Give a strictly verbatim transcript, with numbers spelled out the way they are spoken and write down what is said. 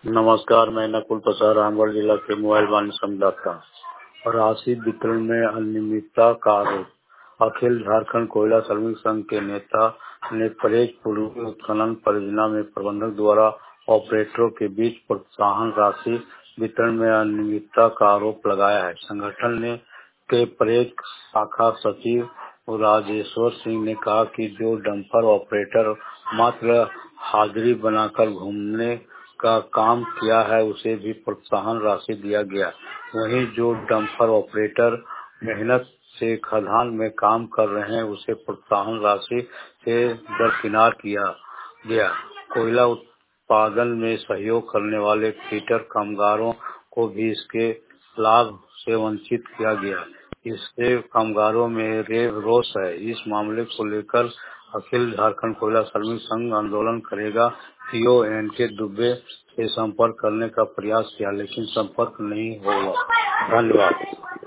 नमस्कार, मैं नकुल प्रसाद रामगढ़ जिला के मोबाइल वाणिज्य संवाददाता और राशि वितरण में अनियमितता का आरोप। अखिल झारखंड कोयला श्रमिक संघ के नेता ने परेज पूर्वी उत्खनन परियोजना में प्रबंधक द्वारा ऑपरेटरों के बीच प्रोत्साहन राशि वितरण में अनियमितता का आरोप लगाया है। संगठन ने के परेज शाखा सचिव राजेश्वर सिंह ने कहा कि जो डंपर ऑपरेटर मात्र हाजिरी बनाकर घूमने का काम किया है उसे भी प्रोत्साहन राशि दिया गया। वहीं जो डंपर ऑपरेटर मेहनत से खदान में काम कर रहे हैं उसे प्रोत्साहन राशि से दरकिनार किया गया। कोयला उत्पादन में सहयोग करने वाले फीडर कामगारों को भी इसके लाभ से वंचित किया गया। इससे कामगारों में रोष है। इस मामले को लेकर अखिल झारखंड कोयला श्रमिक संघ आंदोलन करेगा। सीओ एन के दुबे से संपर्क करने का प्रयास किया लेकिन संपर्क नहीं हुआ। धन्यवाद।